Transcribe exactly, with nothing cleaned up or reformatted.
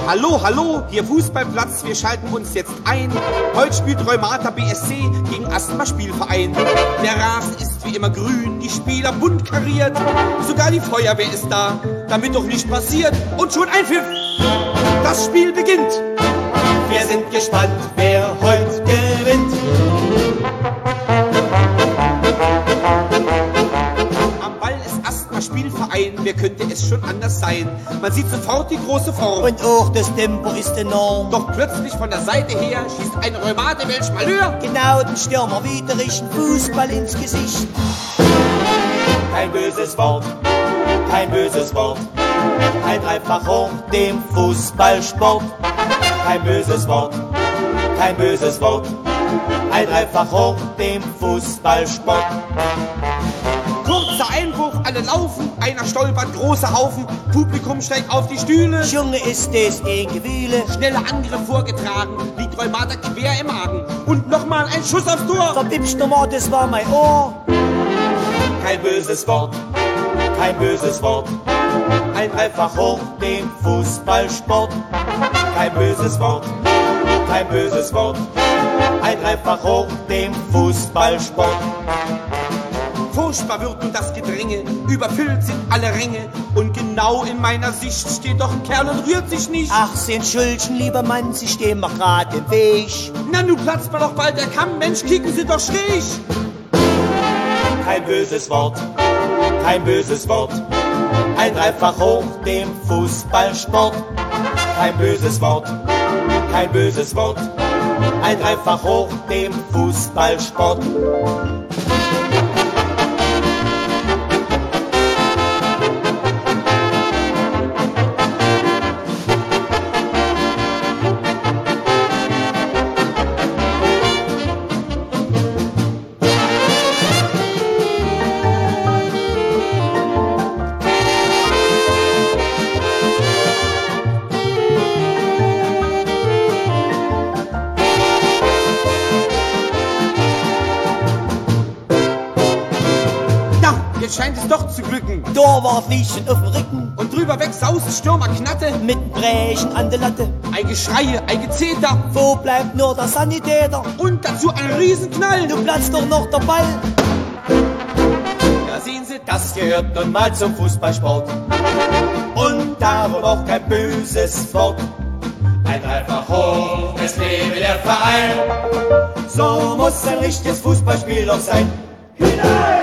Hallo, hallo, hier Fußballplatz, wir schalten uns jetzt ein. Heute spielt Reumata B S C gegen Asthma Spielverein. Der Rasen ist wie immer grün, die Spieler bunt kariert. Sogar die Feuerwehr ist da, damit doch nicht passiert. Und schon ein Pfiff, das Spiel beginnt. Wir sind gespannt, wer heute gewinnt. Am Ball ist Asthma Spielverein, wer könnte es schon anders sein? Man sieht sofort die große Form. Und auch das Tempo ist enorm. Doch plötzlich von der Seite her schießt ein Reumate welch Malheur. Genau den Stürmer widerlichen Fußball ins Gesicht. Kein böses Wort, kein böses Wort. Ein Dreifach hoch dem Fußballsport. Kein böses Wort, kein böses Wort. Ein Dreifach hoch dem Fußballsport. Kurzer Einwurf, alle laufen, einer stolpert, großer Haufen, Publikum steigt auf die Stühle. Junge, ist es ein Gewühle. Schneller Angriff vorgetragen, liegt Reumata quer im Magen. Und nochmal ein Schuss aufs Tor. Verbibst nochmal, das war mein Ohr. Kein böses Wort, kein böses Wort. Ein Dreifach hoch dem Fußballsport. Kein böses Wort, kein böses Wort. Ein Dreifach hoch dem Fußballsport. Furchtbar wird nun das Gedränge, überfüllt sind alle Ränge. Und genau in meiner Sicht steht doch ein Kerl und rührt sich nicht. Ach, sind Schulchen, lieber Mann, Sie stehen mir grad im Weg. Na, nun platzt mir doch bald der Kamm, Mensch, kicken Sie doch schräg. Kein böses Wort, kein böses Wort. Ein Dreifach hoch dem Fußballsport. Kein böses Wort, kein böses Wort. Ein Dreifach hoch dem Fußballsport. Jetzt scheint es doch zu glücken. Torwart liegt auf dem Rücken. Und drüber weg saust Stürmer Knatte. Mit Brechen an der Latte. Ein Geschreie, ein Gezeter. Wo bleibt nur der Sanitäter? Und dazu ein Riesenknall. Du platzt doch noch der Ball. Da sehen Sie, das gehört nun mal zum Fußballsport. Und darum auch kein böses Wort. Ein Dreifach hoch, es lebe der Verein. So muss ein richtiges Fußballspiel doch sein. Hinein!